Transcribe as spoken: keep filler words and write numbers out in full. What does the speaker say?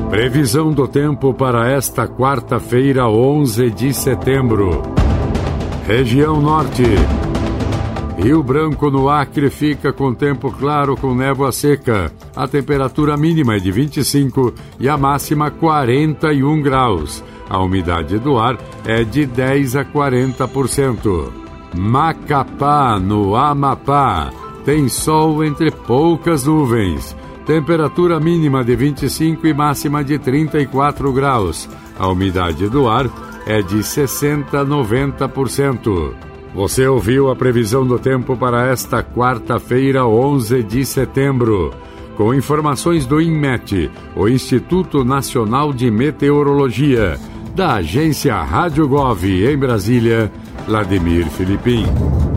Previsão do tempo para esta quarta-feira, onze de setembro. Região Norte. Rio Branco, no Acre, fica com tempo claro com névoa seca. A temperatura mínima é de vinte e cinco e a máxima quarenta e um graus. A umidade do ar é de dez a quarenta por cento. Macapá, no Amapá, tem sol entre poucas nuvens. Temperatura mínima de vinte e cinco e máxima de trinta e quatro graus. A umidade do ar é de sessenta a noventa por cento. Você ouviu a previsão do tempo para esta quarta-feira, onze de setembro. Com informações do INMET, o Instituto Nacional de Meteorologia, da agência Rádio Gov em Brasília, Vladimir Filipim.